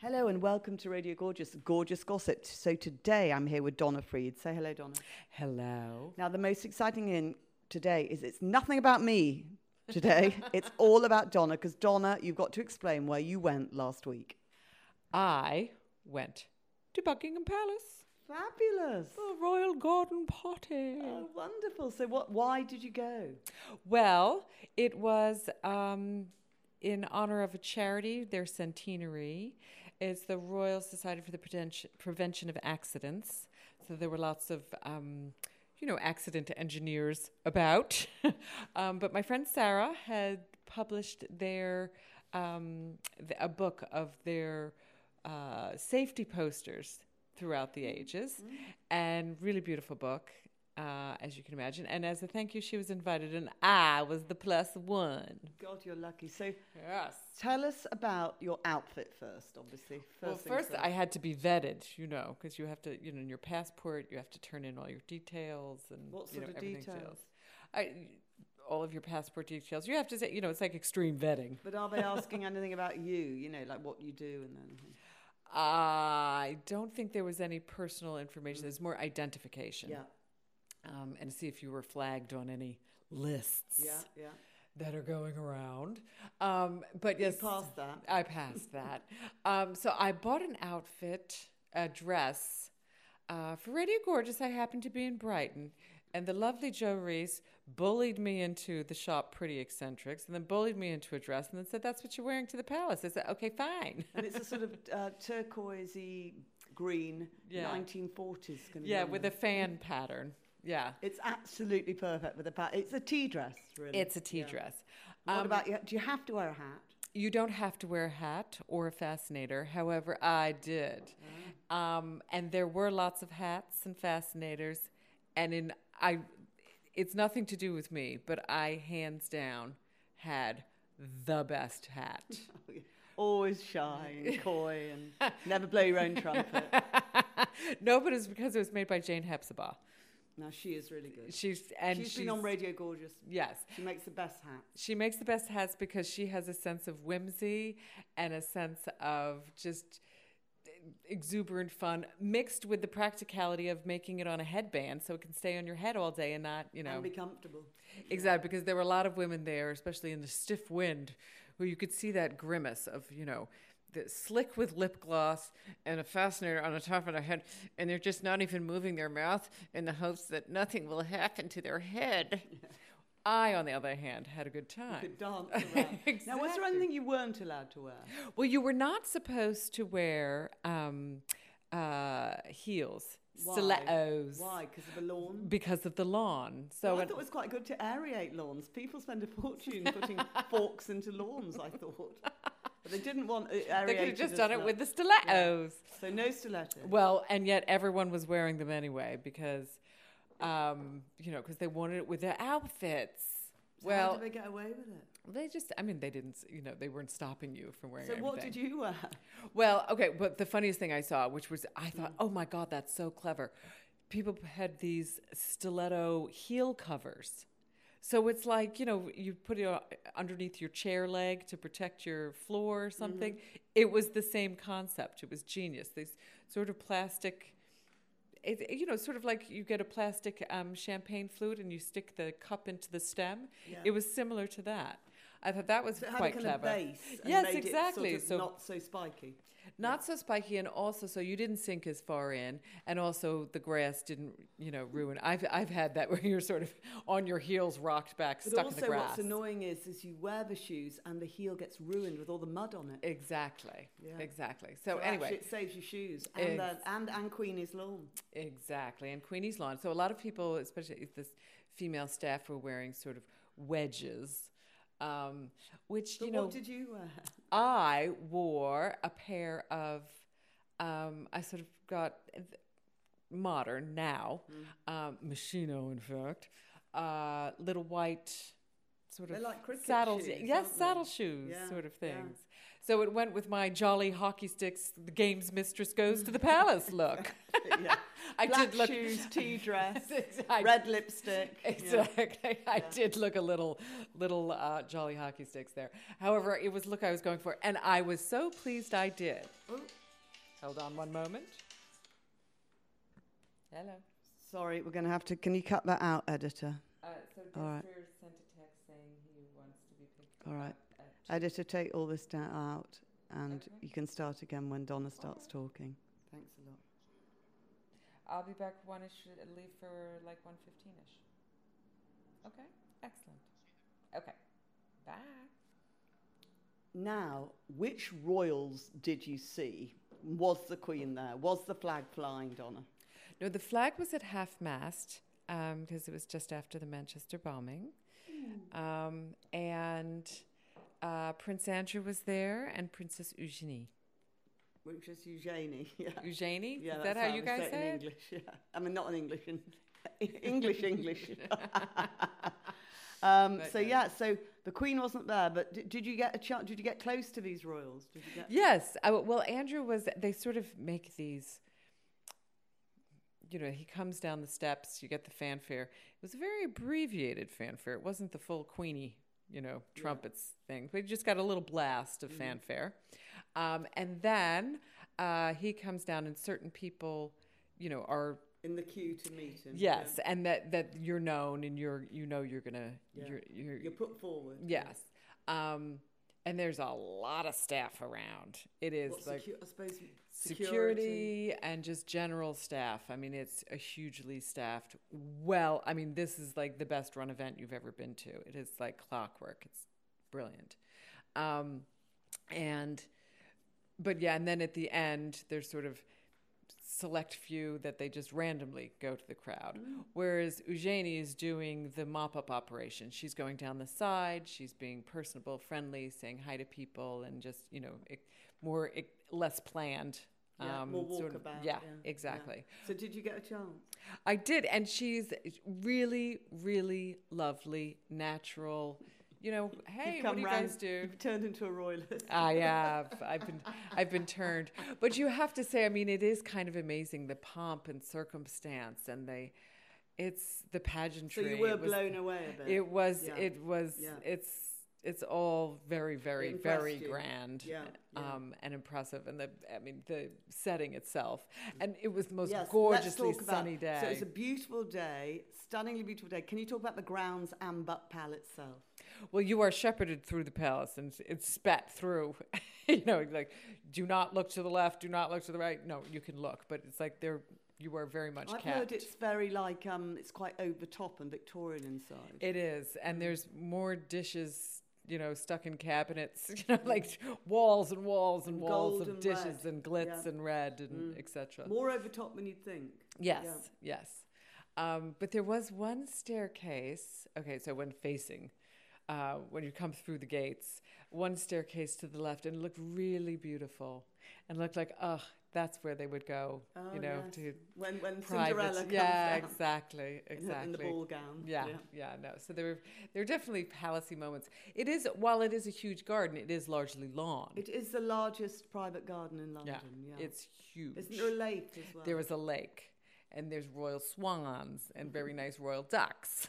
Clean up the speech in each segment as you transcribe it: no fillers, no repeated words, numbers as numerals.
Hello and welcome to Radio Gorgeous, Gorgeous Gossip. So today I'm here with Donna Freed. Say hello, Donna. Hello. Now the most exciting thing today is it's nothing about me today. It's all about Donna, because Donna, you've got to explain where you went last week. I went to Buckingham Palace. Fabulous. A royal garden party. Oh, wonderful. So why did you go? Well, it was in honor of a charity, their centenary. It's the Royal Society for the Prevention of Accidents. So there were lots of, accident engineers about. But my friend Sarah had published a book of their safety posters throughout the ages, and really beautiful book, as you can imagine. And as a thank you, she was invited, and I was the plus one. God, you're lucky. So Yes. tell us about your outfit first, obviously. First I had to be vetted, because you have to, in your passport, you have to turn in all your details and What sort of everything's details? All of your passport details. You have to say, it's like extreme vetting. But are they asking anything about you, like what you do and anything? I don't think there was any personal information. There's more identification. Yeah. And see if you were flagged on any lists that are going around. But yes, you passed that. I passed that. So I bought an outfit, a dress, for Radio Gorgeous. I happened to be in Brighton. And the lovely Jo Reese bullied me into the shop Pretty Eccentrics, and then bullied me into a dress, and then said, "That's what you're wearing to the palace." I said, "Okay, fine." And it's a sort of turquoisey green 1940s kind of with a fan pattern. Yeah. It's absolutely perfect with a pattern. It's a tea dress, really. It's a tea dress. What about you? Do you have to wear a hat? You don't have to wear a hat or a fascinator. However, I did. And there were lots of hats and fascinators. And it's nothing to do with me, but I hands down had the best hat. Always shy and coy and never blow your own trumpet. No, but it's because it was made by Jane Hepzibah. Now, she is really good. She's been on Radio Gorgeous. Yes. She makes the best hats. She makes the best hats because she has a sense of whimsy and a sense of just exuberant fun mixed with the practicality of making it on a headband so it can stay on your head all day and not, And be comfortable. Exactly, because there were a lot of women there, especially in the stiff wind, where you could see that grimace of, the slick with lip gloss and a fascinator on the top of their head, and they're just not even moving their mouth in the hopes that nothing will happen to their head. Yeah. I, on the other hand, had a good time. You could dance around. Exactly. Now, was there anything you weren't allowed to wear? Well, you were not supposed to wear heels. Why? Stilettos. Why? Because of the lawn? Because of the lawn. So I thought it was quite good to aerate lawns. People spend a fortune putting forks into lawns, I thought. But they didn't want aerated. They could have just done it with the stilettos. Yeah. So no stilettos. Well, and yet everyone was wearing them anyway because, because they wanted it with their outfits. So how did they get away with it? They just, they didn't, they weren't stopping you from wearing everything. So what did you wear? Well, okay, but the funniest thing I saw, which was, I thought, oh my God, that's so clever. People had these stiletto heel covers. So it's like, you put it underneath your chair leg to protect your floor or something. Mm-hmm. It was the same concept. It was genius. These sort of plastic, sort of like you get a plastic champagne flute and you stick the cup into the stem. Yeah. It was similar to that. I thought that was quite clever. It had a kind of base. And yes, made exactly. It sort of not so spiky. Not so spiky, and also so you didn't sink as far in, and also the grass didn't, ruin. I've had that where you're sort of on your heels, rocked back, stuck in the grass. But also, what's annoying is you wear the shoes and the heel gets ruined with all the mud on it. Exactly. Yeah. Exactly. So anyway, actually it saves your shoes and Queenie's lawn. Exactly, and Queenie's lawn. So a lot of people, especially this female staff, were wearing sort of wedges. Which, what did you wear? I wore a pair of, I sort of got modern now, Moschino, in fact, little white sort of like cricket saddles. Shoes, yes, saddle shoes sort of things. Yeah. So it went with my jolly hockey sticks, the game's mistress goes to the palace look. Yeah. Black shoes, tea dress, red lipstick. Exactly. Yeah. I did look a little jolly hockey sticks there. However, it was the look I was going for, and I was so pleased I did. Oh. Hold on one moment. Hello. Sorry, we're going to have to... Can you cut that out, editor? So All right. Dexter sent a text saying he wants to be picked All right. up Editor, take all this down out, and Okay. you can start again when Donna starts talking. Thanks a lot. I'll be back one-ish, leave for like 1:15ish. Okay, excellent. Okay, bye. Now, which royals did you see? Was the Queen there? Was the flag flying, Donna? No, the flag was at half-mast because it was just after the Manchester bombing. And Prince Andrew was there and Princess Eugenie. Which is Eugenie, yeah. Eugenie? Yeah, Is that how you guys it say in it? English, yeah. I mean, not in English, in English. So the Queen wasn't there, but did you get a chance? Did you get close to these royals? Did you get? Yes. Well, Andrew was, they sort of make these, he comes down the steps, you get the fanfare. It was a very abbreviated fanfare. It wasn't the full Queenie, trumpets thing. We just got a little blast of fanfare. And then he comes down and certain people, are In the queue to meet him. yes, and that you're known and you're gonna You're put forward. yes, and there's a lot of staff around. It is I suppose security and just general staff. I mean, it's a hugely staffed. Well, I mean, this is like the best run event you've ever been to. It is like clockwork. It's brilliant, but yeah, and then at the end, there's sort of select few that they just randomly go to the crowd. Whereas Eugenie is doing the mop-up operation. She's going down the side. She's being personable, friendly, saying hi to people, and just, less planned. More walkabout. Yeah, exactly. Yeah. So did you get a chance? I did, and she's really, really lovely, natural. Hey, what do you guys do? You've turned into a royalist. I have. I've been turned. But you have to say, I mean, it is kind of amazing, the pomp and circumstance and it's the pageantry. So you were blown away a bit. It was. Yeah. It's all very, very, very grand. Yeah. And impressive. And the setting itself. And it was the most Yes, gorgeously let's talk about, sunny day. So it's a beautiful day, stunningly beautiful day. Can you talk about the grounds and Buckpal itself? Well, you are shepherded through the palace, and it's spat through. Like, do not look to the left, do not look to the right. No, you can look, but it's like you are very much kept. I've heard it's very like, it's quite over the top and Victorian inside. It is, and there's more dishes, stuck in cabinets, like walls and walls and walls of dishes red. and glitz and red and etc. More over the top than you'd think. Yes, yes. But there was one staircase. Okay, so when facing. When you come through the gates, one staircase to the left, and it looked really beautiful, and looked like, that's where they would go, to when private. Cinderella comes yeah, down. Exactly. In the ball gown. Yeah, no. So there are definitely palacey moments. It is, while it is a huge garden, it is largely lawn. It is the largest private garden in London. Yeah. It's huge. Isn't there a lake as well? There is a lake. And there's royal swans and very nice royal ducks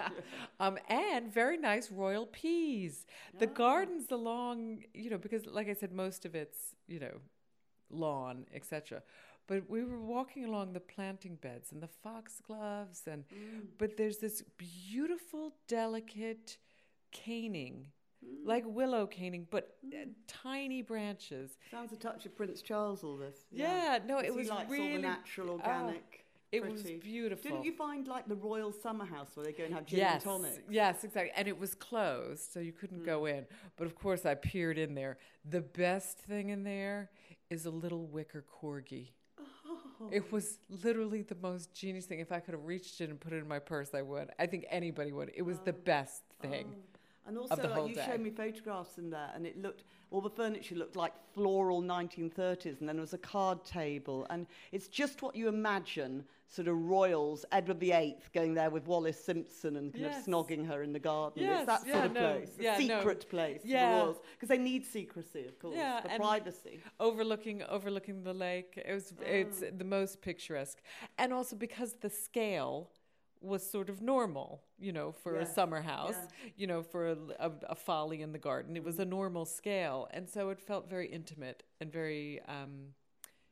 and very nice royal peas. The gardens along, because like I said, most of it's, lawn, etc. But we were walking along the planting beds and the foxgloves but there's this beautiful, delicate caning, like willow caning, but tiny branches. Sounds a touch of Prince Charles, all this. Yeah, no, it was he likes really all the natural, organic. It was beautiful. Didn't you find like the royal summer house where they go and have gin and tonics? Yes, exactly. And it was closed, so you couldn't go in. But of course, I peered in there. The best thing in there is a little wicker corgi. Oh. It was literally the most genius thing. If I could have reached it and put it in my purse, I would. I think anybody would. It was the best thing. And also, you showed me photographs in there, and it looked, all the furniture looked like floral 1930s, and then there was a card table, and it's just what you imagine, sort of royals, Edward VIII going there with Wallis Simpson and kind of snogging her in the garden. Yes, it's that sort of place, a secret place for the royals, because they need secrecy, of course, for privacy. Overlooking the lake, it's the most picturesque, and also because the scale was sort of normal, for a summer house, for a folly in the garden. It was a normal scale. And so it felt very intimate and very,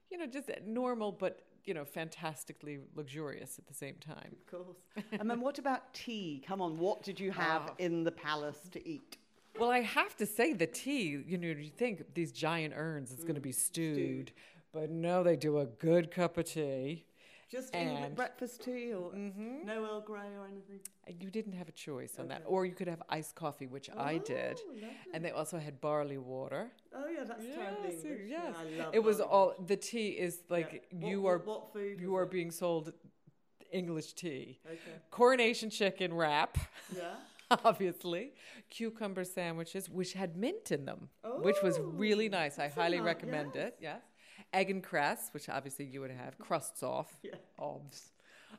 just normal, but, fantastically luxurious at the same time. Of course. And then what about tea? Come on, what did you have in the palace to eat? Well, I have to say the tea, you think these giant urns, it's going to be stewed. But no, they do a good cup of tea. Just English breakfast tea or no Earl Grey or anything? You didn't have a choice on that. Or you could have iced coffee, which I did. Lovely. And they also had barley water. Oh, yeah, that's terribly English. Yes. I love it was barley all, the tea is like, what food you are being sold English tea. Okay. Coronation chicken wrap. Yeah. Obviously. Cucumber sandwiches, which had mint in them, which was really nice. I highly recommend it. Yes. Egg and cress, which obviously you would have, crusts off, obs.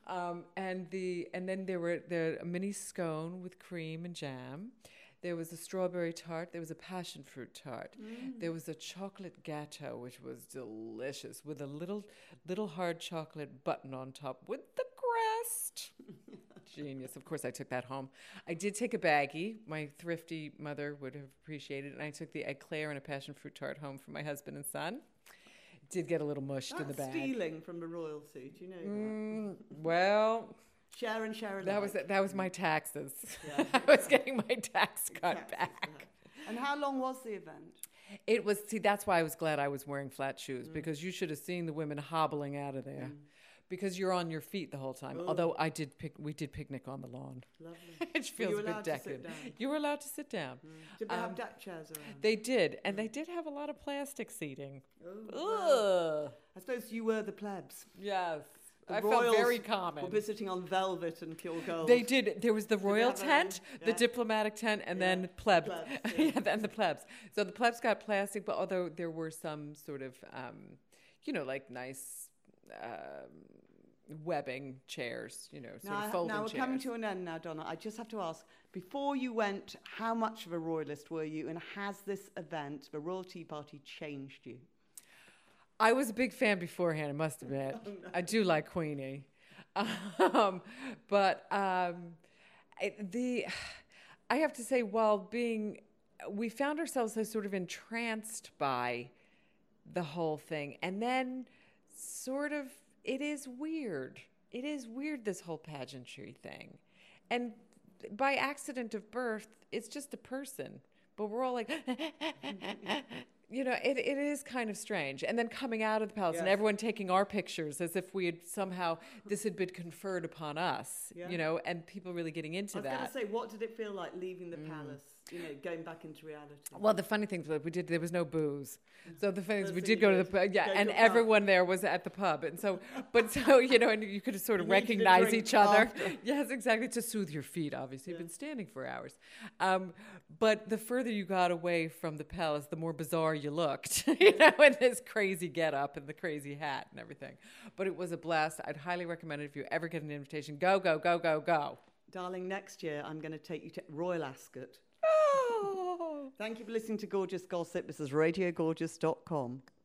And then there were a mini scone with cream and jam. There was a strawberry tart. There was a passion fruit tart. There was a chocolate gâteau, which was delicious, with a little hard chocolate button on top with the crest. Genius. Of course, I took that home. I did take a baggie. My thrifty mother would have appreciated it. And I took the eclair and a passion fruit tart home for my husband and son. Did get a little mushed in the bag. Stealing from the royalty, do you know that? Well, share and share alike. That was my taxes. Yeah. I was getting my tax cut back. And how long was the event? It was, that's why I was glad I was wearing flat shoes, because you should have seen the women hobbling out of there. Because you're on your feet the whole time. Ooh. Although we did picnic on the lawn. Lovely. It feels a bit decadent. You were allowed to sit down. Did they have deck chairs around? They did, and they did have a lot of plastic seating. Well, I suppose you were the plebs. Yes. I felt very common. Were visiting on velvet and pure gold. They did. There was the royal tent, the diplomatic tent, and then plebs. Then the plebs. So the plebs got plastic, but although there were some sort of, like nice webbing chairs, sort of folding chairs. Now we're coming to an end now, Donna. I just have to ask, before you went, how much of a royalist were you, and has this event, the Royal Tea Party, changed you? I was a big fan beforehand, I must admit. Oh, no. I do like Queenie. But I have to say, we found ourselves so sort of entranced by the whole thing. And then sort of, it is weird. It is weird, this whole pageantry thing. And by accident of birth, it's just a person. But we're all like... it is kind of strange. And then coming out of the palace and everyone taking our pictures as if we had somehow, this had been conferred upon us, and people really getting into that. I was going to say, what did it feel like leaving the palace, going back into reality? Well, the funny thing was there was no booze. So the funny thing is we did go to the pub, and everyone there was at the pub. And so, and you could sort of recognize each other. After. Yes, exactly, to soothe your feet, obviously. You've been standing for hours. But the further you got away from the palace, the more bizarre you looked, in this crazy getup and the crazy hat and everything. But it was a blast. I'd highly recommend it if you ever get an invitation. Go, go, go, go, go. Darling, next year I'm going to take you to Royal Ascot. Oh. Thank you for listening to Gorgeous Gossip. This is RadioGorgeous.com.